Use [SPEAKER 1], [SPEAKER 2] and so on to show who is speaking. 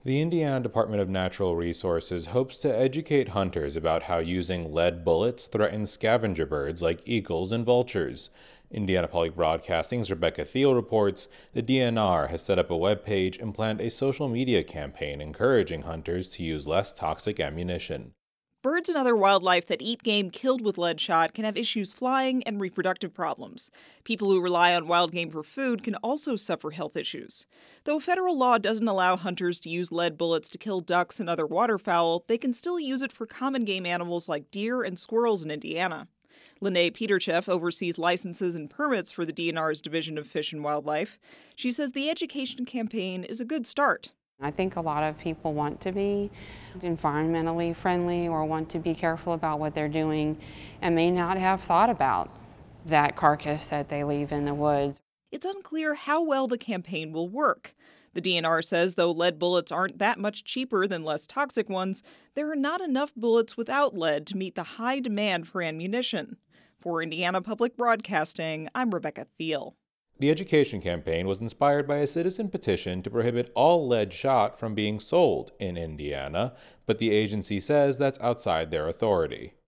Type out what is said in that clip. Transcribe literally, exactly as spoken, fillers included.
[SPEAKER 1] The Indiana Department of Natural Resources hopes to educate hunters about how using lead bullets threatens scavenger birds like eagles and vultures. Indiana Public Broadcasting's Rebecca Thiel reports the D N R has set up a webpage and planned a social media campaign encouraging hunters to use less toxic ammunition.
[SPEAKER 2] Birds and other wildlife that eat game killed with lead shot can have issues flying and reproductive problems. People who rely on wild game for food can also suffer health issues. Though federal law doesn't allow hunters to use lead bullets to kill ducks and other waterfowl, they can still use it for common game animals like deer and squirrels in Indiana. Lene Peterchef oversees licenses and permits for the D N R's Division of Fish and Wildlife. She says the education campaign is a good start.
[SPEAKER 3] I think a lot of people want to be environmentally friendly or want to be careful about what they're doing and may not have thought about that carcass that they leave in the woods.
[SPEAKER 2] It's unclear how well the campaign will work. The D N R says though lead bullets aren't that much cheaper than less toxic ones, there are not enough bullets without lead to meet the high demand for ammunition. For Indiana Public Broadcasting, I'm Rebecca Thiel.
[SPEAKER 1] The education campaign was inspired by a citizen petition to prohibit all lead shot from being sold in Indiana, but the agency says that's outside their authority.